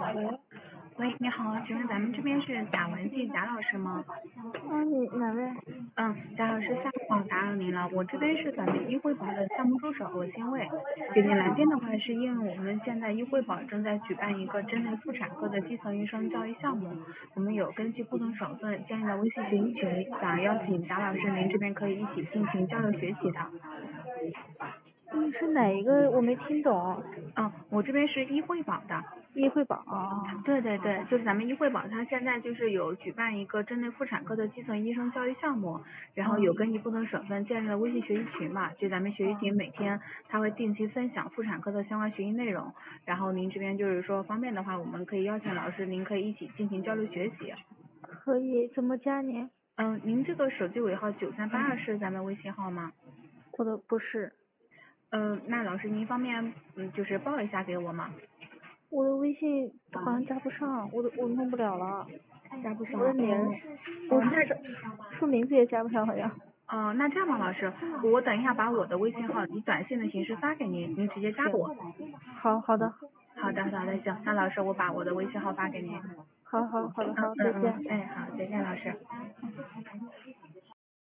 喂， 喂，你好，请问咱们这边是贾文静贾老师吗？ 你哪位？ 贾老师下午好，打扰您了，我这边是咱们医惠保的项目助手我欣慰。给您来电的话，是因为我们现在医惠保正在举办一个针对妇产科的基层医生教育项目，我们有根据不同省份建立了微信学习群，想邀请贾老师您这边可以一起进行交流学习的。 是哪一个？我没听懂。 我这边是医惠保的。 医惠保。 对，就是咱们医惠保，它现在就是有举办一个针对妇产科的基层医生教育项目，然后有根据不同省份建立了微信学习群嘛，就咱们学习群每天它会定期分享妇产科的相关学习内容，然后您这边就是说方便的话，我们可以邀请老师，您可以一起进行交流学习。 可以，怎么加您？ 您这个手机尾号9382是咱们微信号吗？ 我的不是。 那老师您方便就是报一下给我吗？ 我的微信好像加不上，我弄不了了。 加不上。 我的名，我说名字也加不上好像。 那这样吧，老师，我等一下把我的微信号以短信的形式发给您，您直接加我。 好的。 好的，行，那老师我把我的微信号发给您。 好，再见。 好，再见，老师。